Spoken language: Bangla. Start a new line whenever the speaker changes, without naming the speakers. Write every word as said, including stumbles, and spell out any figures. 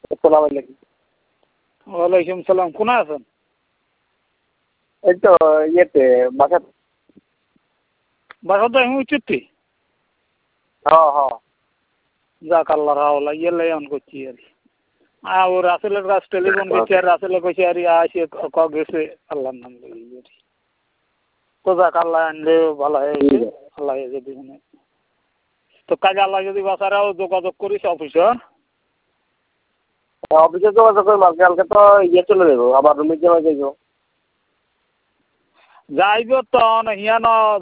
আসসালামু আলাইকুম।
ওয়ালাইকুম সালাম। কোথায় আছেন?
এই তো ইয়েতে বাসা।
বাসা তো আমি উচিত।
হ্যাঁ হ্যাঁ।
যাক আল্লাহর হাওলা ইয়ে অন করছি আর কি। আর ও রাসেলের কাছে টেলিফোন করছি আর রাসেলে কইছে আর আসে ক গেছে আল্লাহর নাম লই। তো যাক আল্লাহ আনলে ভালো হয়েছে। আল্লাহ যদি মানে তো কাজে আল্লাহ যদি বাসারাও যোগাযোগ করিস অফিসে।
অফিসে যোগাযোগ করে মাল কালকে তো ইয়ে চলে যাবো আবার রুমে যাওয়া যাইব।
যাইব তো হিয়ানো